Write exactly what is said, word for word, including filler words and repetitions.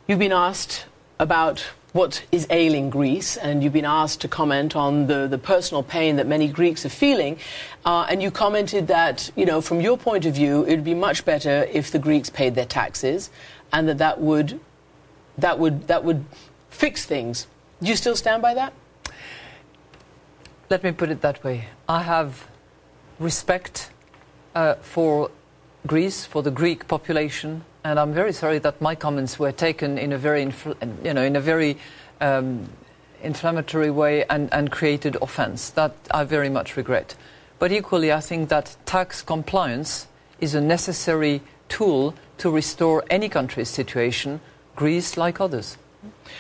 you've been asked about what is ailing Greece, and you've been asked to comment on the, the personal pain that many Greeks are feeling, uh, and you commented that, you know, from your point of view, it would be much better if the Greeks paid their taxes, and that that would, that would, that would fix things. Do you still stand by that? Let me put it that way. I have respect uh, for Greece, for the Greek population, and I'm very sorry that my comments were taken in a very, you know, in a very um, inflammatory way and, and created offence. That I very much regret. But equally, I think that tax compliance is a necessary tool to restore any country's situation, Greece like others.